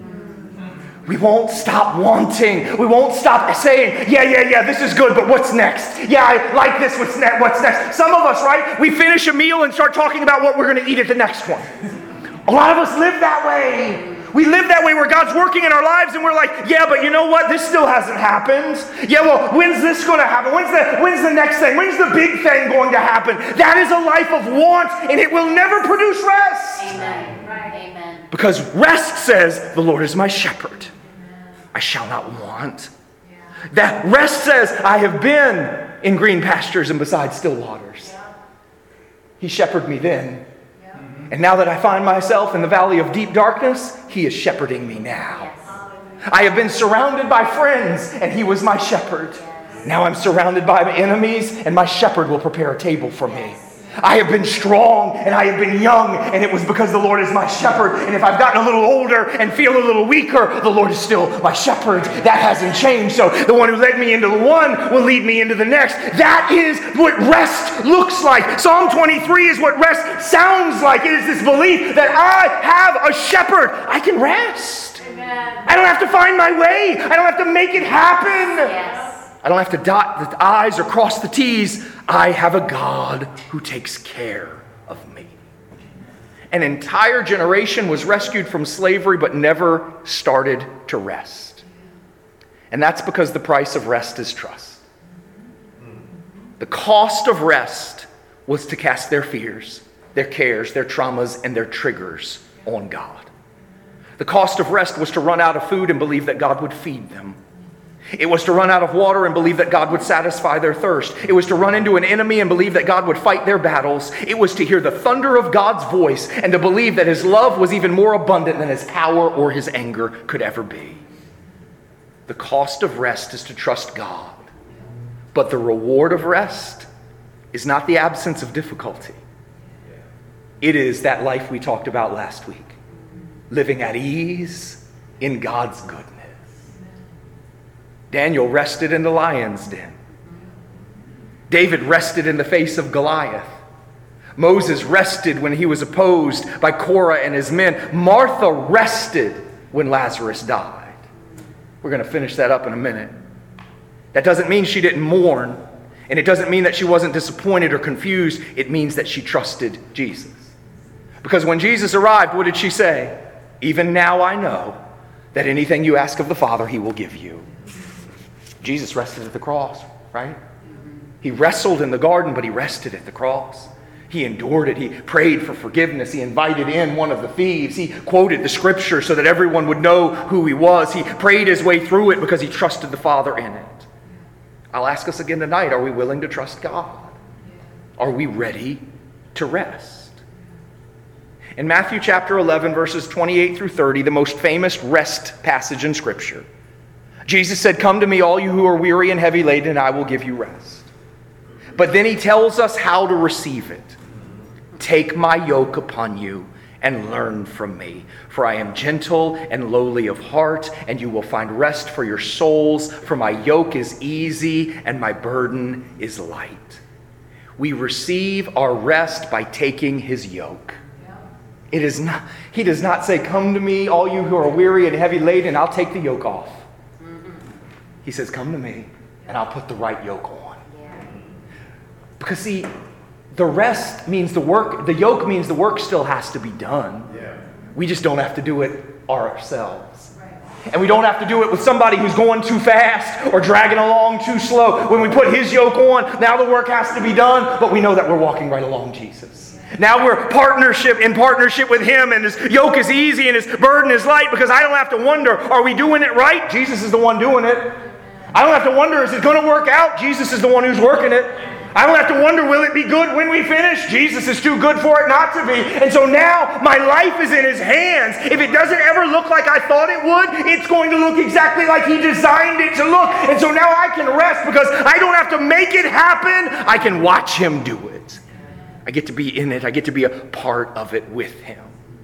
Speaker 1: We won't stop wanting. We won't stop saying, yeah, yeah, yeah, this is good, but what's next? Yeah, I like this, what's, ne- what's next? Some of us, right, we finish a meal and start talking about what we're going to eat at the next one. A lot of us live that way. We live that way where God's working in our lives and we're like, yeah, but you know what? This still hasn't happened. Yeah, well, when's this going to happen? When's the, when's the next thing? When's the big thing going to happen? That is a life of want, and it will never produce rest.
Speaker 2: Amen. Right. Amen.
Speaker 1: Because rest says, the Lord is my shepherd. I shall not want. That rest says, I have been in green pastures and beside still waters. He shepherded me then. And now that I find myself in the valley of deep darkness, He is shepherding me now. Yes. I have been surrounded by friends, and He was my shepherd. Yes. Now I'm surrounded by my enemies, and my shepherd will prepare a table for me. I have been strong and I have been young, and it was because the Lord is my shepherd. And if I've gotten a little older and feel a little weaker, the Lord is still my shepherd. That hasn't changed. So the one who led me into the one will lead me into the next. That is what rest looks like. Psalm twenty-three is what rest sounds like. It is this belief that I have a shepherd. I can rest. Amen. I don't have to find my way. I don't have to make it happen.
Speaker 2: Yes.
Speaker 1: I don't have to dot the I's or cross the T's. I have a God who takes care of me. An entire generation was rescued from slavery but never started to rest. And that's because the price of rest is trust. The cost of rest was to cast their fears, their cares, their traumas, and their triggers on God. The cost of rest was to run out of food and believe that God would feed them. It was to run out of water and believe that God would satisfy their thirst. It was to run into an enemy and believe that God would fight their battles. It was to hear the thunder of God's voice and to believe that His love was even more abundant than His power or His anger could ever be. The cost of rest is to trust God. But the reward of rest is not the absence of difficulty. It is that life we talked about last week. Living at ease in God's goodness. Daniel rested in the lion's den. David rested in the face of Goliath. Moses rested when he was opposed by Korah and his men. Martha rested when Lazarus died. We're going to finish that up in a minute. That doesn't mean she didn't mourn, and it doesn't mean that she wasn't disappointed or confused. It means that she trusted Jesus. Because when Jesus arrived, what did she say? Even now I know that anything you ask of the Father, he will give you. Jesus rested at the cross, right? He wrestled in the garden, but he rested at the cross. He endured it. He prayed for forgiveness. He invited in one of the thieves. He quoted the scripture so that everyone would know who he was. He prayed his way through it because he trusted the Father in it. I'll ask us again tonight, are we willing to trust God? Are we ready to rest? In Matthew chapter eleven, verses twenty-eight through thirty, the most famous rest passage in Scripture, Jesus said, "Come to me, all you who are weary and heavy laden, and I will give you rest." But then he tells us how to receive it. "Take my yoke upon you and learn from me, for I am gentle and lowly of heart, and you will find rest for your souls, for my yoke is easy and my burden is light." We receive our rest by taking his yoke. It is not, he does not say, "Come to me, all you who are weary and heavy laden, and I'll take the yoke off." He says, "Come to me, and I'll put the right yoke on." Because see, the rest means the work, the yoke means the work still has to be done. We just don't have to do it ourselves. And we don't have to do it with somebody who's going too fast or dragging along too slow. When we put his yoke on, now the work has to be done, but we know that we're walking right along Jesus. Now we're partnership in partnership with him, and his yoke is easy and his burden is light, because I don't have to wonder, are we doing it right? Jesus is the one doing it. I don't have to wonder, is it going to work out? Jesus is the one who's working it. I don't have to wonder, will it be good when we finish? Jesus is too good for it not to be. And so now my life is in his hands. If it doesn't ever look like I thought it would, it's going to look exactly like he designed it to look. And so now I can rest because I don't have to make it happen. I can watch him do it. I get to be in it. I get to be a part of it with him.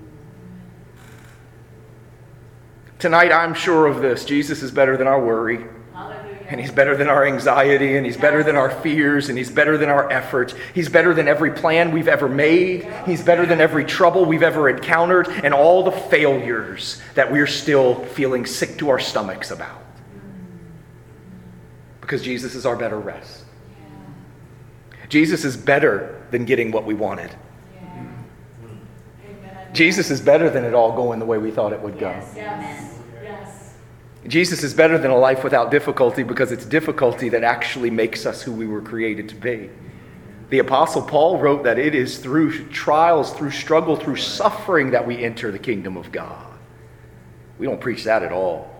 Speaker 1: Tonight, I'm sure of this. Jesus is better than our worry. And he's better than our anxiety, and he's better than our fears, and he's better than our effort. He's better than every plan we've ever made. He's better than every trouble we've ever encountered, and all the failures that we're still feeling sick to our stomachs about. Because Jesus is our better rest. Jesus is better than getting what we wanted. Jesus is better than it all going the way we thought it would go. Jesus is better than a life without difficulty, because it's difficulty that actually makes us who we were created to be. The Apostle Paul wrote that it is through trials, through struggle, through suffering that we enter the kingdom of God. We don't preach that at all.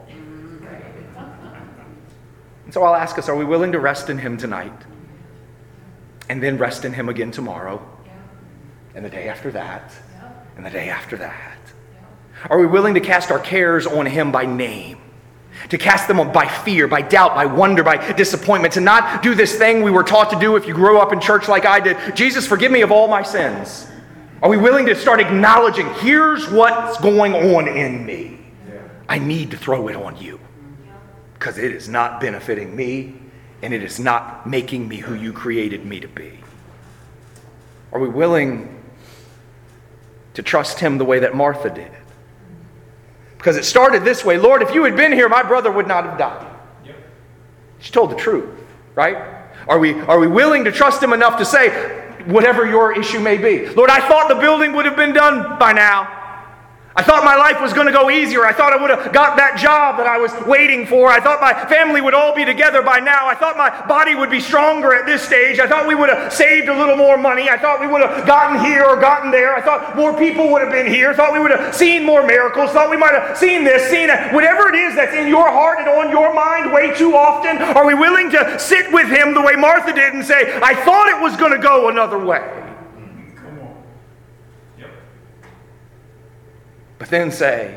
Speaker 1: And so I'll ask us, are we willing to rest in him tonight? And then rest in him again tomorrow? And the day after that? And the day after that? Are we willing to cast our cares on him by name? To cast them on by fear, by doubt, by wonder, by disappointment. To not do this thing we were taught to do if you grew up in church like I did. Jesus, forgive me of all my sins. Are we willing to start acknowledging, here's what's going on in me. I need to throw it on you. Because it is not benefiting me, and it is not making me who you created me to be. Are we willing to trust him the way that Martha did? Because it started this way. Lord, if you had been here, my brother would not have died. Yep. She told the truth, right? Are we, are we willing to trust him enough to say, whatever your issue may be? Lord, I thought the building would have been done by now. I thought my life was going to go easier. I thought I would have got that job that I was waiting for. I thought my family would all be together by now. I thought my body would be stronger at this stage. I thought we would have saved a little more money. I thought we would have gotten here or gotten there. I thought more people would have been here. I thought we would have seen more miracles. Thought we might have seen this, seen that. Whatever it is that's in your heart and on your mind way too often, are we willing to sit with him the way Martha did and say, I thought it was going to go another way? But then say,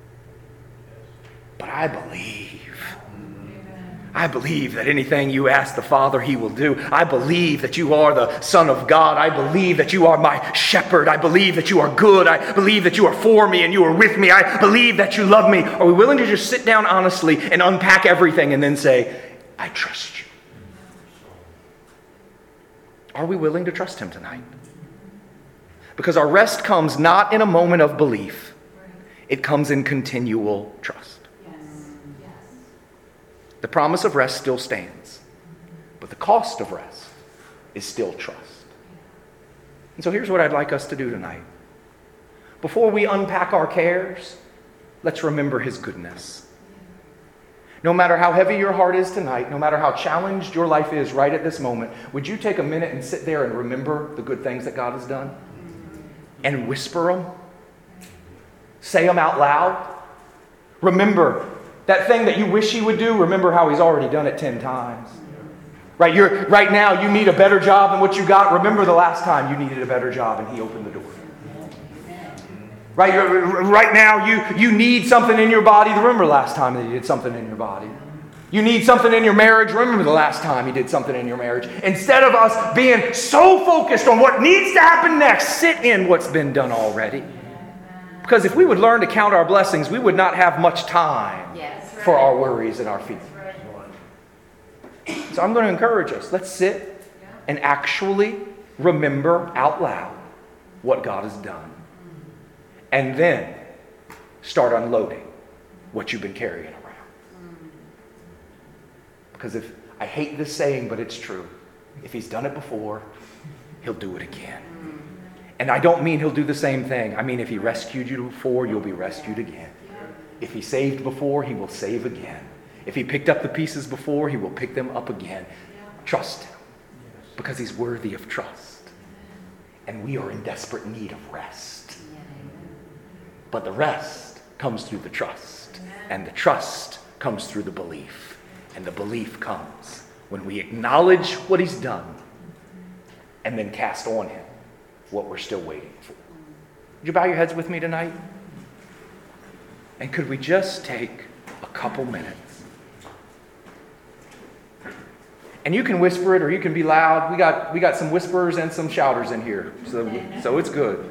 Speaker 1: but I believe. I believe that anything you ask the Father, he will do. I believe that you are the Son of God. I believe that you are my shepherd. I believe that you are good. I believe that you are for me and you are with me. I believe that you love me. Are we willing to just sit down honestly and unpack everything and then say, I trust you? Are we willing to trust him tonight? Because our rest comes not in a moment of belief. It comes in continual trust. The promise of rest still stands. But the cost of rest is still trust. And so here's what I'd like us to do tonight. Before we unpack our cares, let's remember his goodness. No matter how heavy your heart is tonight, no matter how challenged your life is right at this moment, would you take a minute and sit there and remember the good things that God has done? And whisper them? Say them out loud? Remember that thing that you wish he would do, remember how he's already done it ten times. Right, you're, right now you need a better job than what you got. Remember the last time you needed a better job and he opened the door. Right, you're, right now you, you need something in your body. Remember the last time that he did something in your body. You need something in your marriage. Remember the last time he did something in your marriage. Instead of us being so focused on what needs to happen next, sit in what's been done already. Because if we would learn to count our blessings, we would not have much time
Speaker 2: Yes, right.
Speaker 1: for our worries and our fears. So I'm going to encourage us. Let's sit and actually remember out loud what God has done. And then start unloading what you've been carrying around. Because if I hate this saying, but it's true. If he's done it before, he'll do it again. And I don't mean he'll do the same thing. I mean if he rescued you before, you'll be rescued again. If he saved before, he will save again. If he picked up the pieces before, he will pick them up again. Trust him. Because he's worthy of trust. And we are in desperate need of rest. But the rest comes through the trust. And the trust comes through the belief. And the belief comes when we acknowledge what he's done and then cast on him what we're still waiting for. Would you bow your heads with me tonight? And could we just take a couple minutes? And you can whisper it or you can be loud. We got we got some whisperers and some shouters in here. So, so it's good.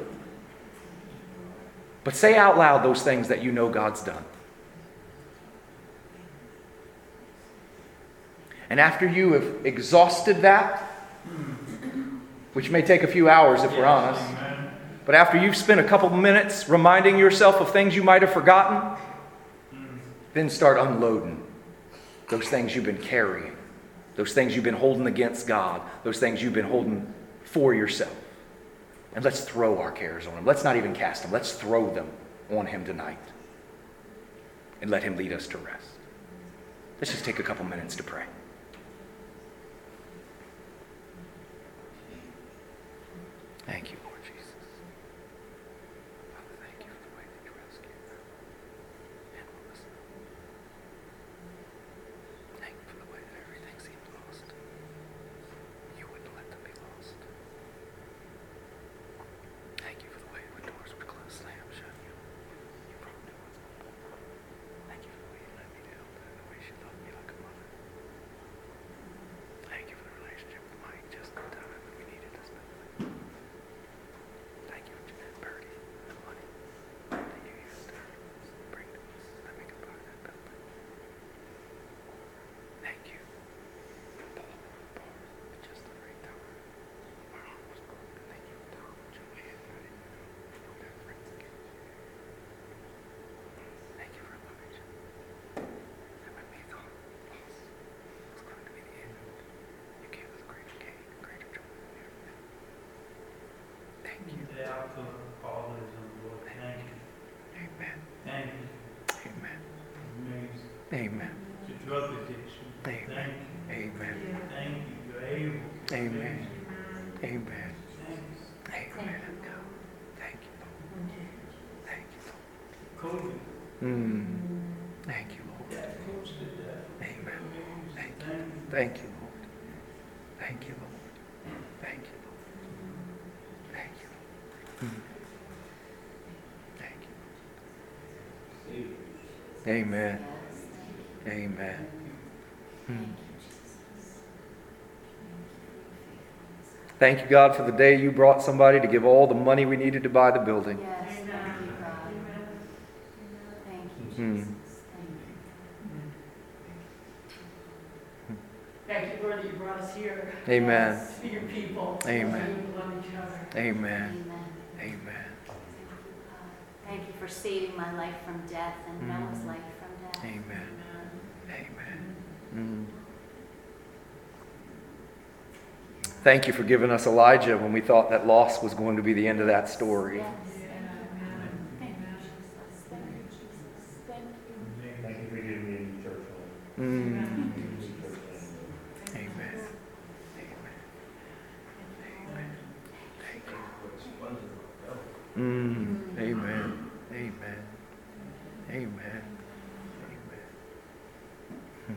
Speaker 1: But say out loud those things that you know God's done. And after you have exhausted that, which may take a few hours if we're honest, but after you've spent a couple minutes reminding yourself of things you might have forgotten, then start unloading those things you've been carrying. Those things you've been holding against God. Those things you've been holding for yourself. And let's throw our cares on him. Let's not even cast them. Let's throw them on him tonight. And let him lead us to rest. Let's just take a couple minutes to pray. Thank you, Lord Jesus. Father, thank you for the way that you rescued them. And Melissa. Thank you for the way that everything seemed lost. You wouldn't let them be lost. Thank you for the way when doors were closed, slammed shut, you, you brought new ones open. Thank you for the way you let me down, and the way she loved me like a mother. Thank you for the relationship with Mike just in time when we needed to spend it. Thank you for Jeanette Birdie and the money that you used to bring to us that we could buy that building. Thank you for Paul and Paul at just the right time. My arm was broken. Thank you for Tom and Joanne. I didn't know their friends again. Thank you for Elijah. And when we thought loss was going to be the end, you gave us greater gain, greater joy than everything. Thank you.
Speaker 3: The outcome of fathers and Lord. Thank you.
Speaker 1: Amen.
Speaker 3: Thank you.
Speaker 1: Amen.
Speaker 3: Amazing.
Speaker 1: Amen.
Speaker 3: The drug addiction.
Speaker 1: Amen.
Speaker 3: Thank you.
Speaker 1: Amen.
Speaker 3: Thank you. You're able.
Speaker 1: Amen. Amen.
Speaker 3: Thanks.
Speaker 1: Amen. Thank you, Lord. Thank you, Lord.
Speaker 3: COVID.
Speaker 1: Mm. Thank you, Lord.
Speaker 3: That close to death.
Speaker 1: Amen. Thank you.
Speaker 3: Thank you.
Speaker 1: Thank you, Lord. Thank you, Lord. Thank you, Lord. Thank you, Lord. Mm. Thank you. Amen. Amen. Mm. Thank you, God, for the day you brought somebody to give all the money we needed to buy the building.
Speaker 2: Yes, thank you, God. Thank you,
Speaker 1: Mm.
Speaker 2: Jesus. Thank you.
Speaker 4: Thank you, Lord, that you brought us here.
Speaker 1: Amen.
Speaker 4: To be your people.
Speaker 1: Amen.
Speaker 4: And we love each other.
Speaker 1: Amen.
Speaker 2: Amen. for saving my life from death and
Speaker 1: Mm.
Speaker 2: Noah's life from death.
Speaker 1: Amen. Amen. Mm. Thank you for giving us Elijah when we thought that loss was going to be the end of that story.
Speaker 2: Yes. Thank you, Jesus. Thank you, Jesus. Thank you.
Speaker 4: Thank you for giving me a new church home.
Speaker 1: Mm.
Speaker 4: New church home.
Speaker 1: Amen. Amen. Amen. Thank you. Mm. Amen. Amen. Amen. Amen. Hmm.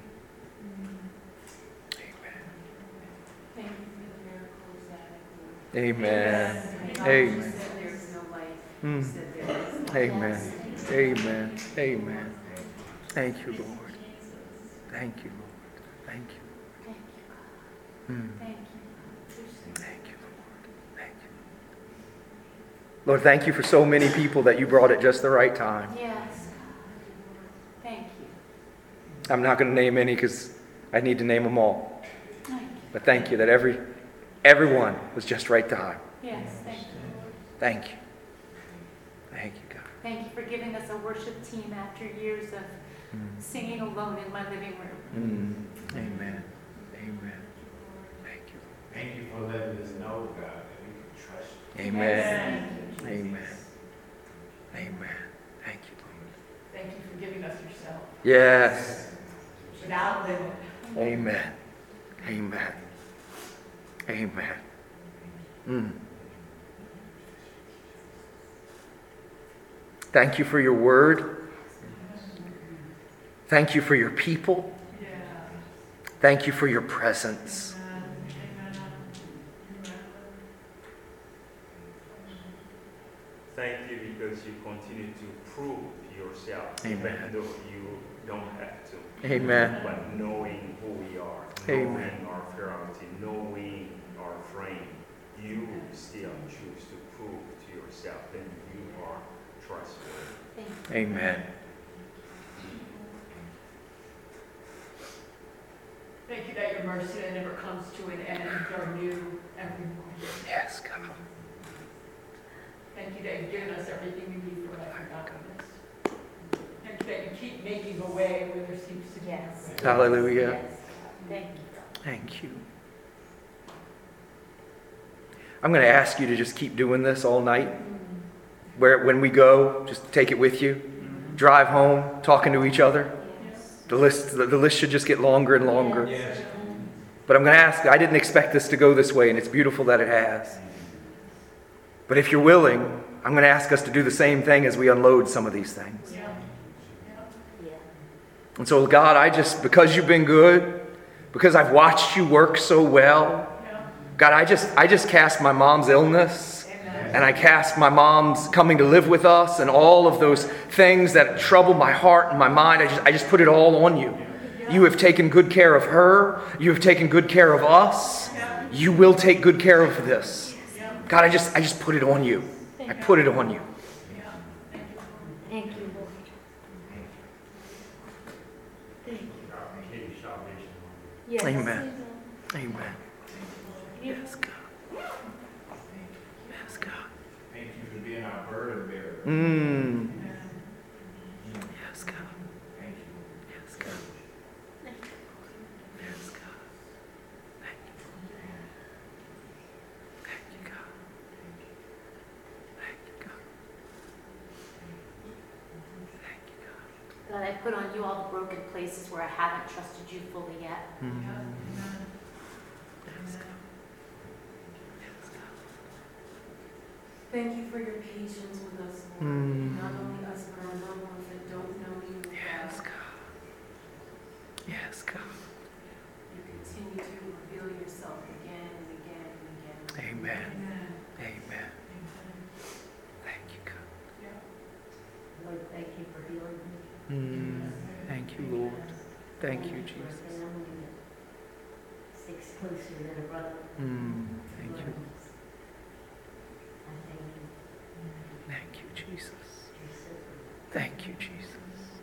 Speaker 5: Thank you for the miracles that
Speaker 1: Amen.
Speaker 5: God,
Speaker 1: Amen.
Speaker 5: you said there is no life. You
Speaker 1: Mm.
Speaker 5: said there is no
Speaker 1: Amen. Amen. Amen. Thank you, Lord. Thank you, Lord. Thank you.
Speaker 2: Thank you, God.
Speaker 1: Mm.
Speaker 2: Thank you.
Speaker 1: Thank you, Lord. Thank you. Lord, thank you for so many people that you brought at just the right time.
Speaker 2: Yes, God. Thank you.
Speaker 1: I'm not going to name any because I need to name them all.
Speaker 2: Thank you.
Speaker 1: But thank you that every everyone was just right time.
Speaker 2: Yes, thank you, Lord.
Speaker 1: Thank you. Thank you, God.
Speaker 2: Thank you for giving us a worship team after years of
Speaker 1: Mm.
Speaker 2: singing alone in my living room.
Speaker 1: Mm. Amen. Amen. Thank you.
Speaker 4: Thank you for letting us know, God, that we can trust you.
Speaker 1: Amen.
Speaker 5: Thank you,
Speaker 1: Amen.
Speaker 5: Jesus.
Speaker 1: Amen. Thank you, Lord.
Speaker 5: Thank you for giving us yourself
Speaker 1: Yes.
Speaker 5: without limit.
Speaker 1: Amen. Amen. Amen. Mm. Thank you for your word. Thank you for your people. Thank you for your presence.
Speaker 6: Thank you because you continue to prove yourself,
Speaker 1: Amen.
Speaker 6: even though you don't have to.
Speaker 1: Amen.
Speaker 6: But knowing who we are,
Speaker 1: Amen.
Speaker 6: knowing our frailty, knowing our frame, you still choose to prove to yourself that you are trustworthy.
Speaker 2: Thank you.
Speaker 1: Amen.
Speaker 5: Thank you that your mercy that never comes to an end are new every morning.
Speaker 1: Yes, God.
Speaker 5: Thank you that you've given us everything we need for life and godliness. Thank you that you keep making a way where there seems to be no
Speaker 2: Yes.
Speaker 5: way.
Speaker 1: Hallelujah.
Speaker 2: Yes. Thank you.
Speaker 1: Thank you. I'm going to ask you to just keep doing this all night. Where when we go, just take it with you. Drive home, talking to each other.
Speaker 2: Yes.
Speaker 1: The list, the, the list should just get longer and longer.
Speaker 4: Yes.
Speaker 1: But I'm going to ask, I didn't expect this to go this way, and it's beautiful that it has. But if you're willing, I'm going to ask us to do the same thing as we unload some of these things.
Speaker 5: Yeah.
Speaker 2: Yeah.
Speaker 1: And so, God, I just, because you've been good, because I've watched you work so well,
Speaker 5: Yeah.
Speaker 1: God, I just, I just cast my mom's illness,
Speaker 5: Amen.
Speaker 1: and I cast my mom's coming to live with us, and all of those things that trouble my heart and my mind. I just, I just put it all on you. You have taken good care of her. You have taken good care of us. You will take good care of this. God, I just, I just put it on you. I put it on you.
Speaker 2: Thank you, Lord. Thank you.
Speaker 4: God, give you salvation.
Speaker 2: Yes.
Speaker 1: Amen. Amen. Yes, God. Yes, God.
Speaker 4: Thank you for being our burden bearer.
Speaker 1: Mm. Yes, God.
Speaker 4: Thank you.
Speaker 1: Yes, God. Yes, God. Thank you. Thank you, God. Thank you, God. Thank you, God.
Speaker 2: God, I put on you all the broken places where I haven't trusted you fully yet.
Speaker 1: Mm. Yes, God. Yes, God.
Speaker 5: Thank you for your patience with us, Lord.
Speaker 1: Mm.
Speaker 5: Not only us, but our loved ones that don't know you.
Speaker 1: Yes,
Speaker 5: God.
Speaker 1: God. Yes, God.
Speaker 5: You continue to reveal yourself again and again and again.
Speaker 1: Amen. Amen. Thank you, God.
Speaker 7: Lord, thank you for healing me.
Speaker 1: Mm. Thank you, Lord. Thank you, Jesus.
Speaker 7: Family that sticks closer than a brother.
Speaker 1: Mm. Thank you.
Speaker 7: I thank you.
Speaker 1: Thank you, Jesus.
Speaker 7: You're so good.
Speaker 1: Thank you, Jesus.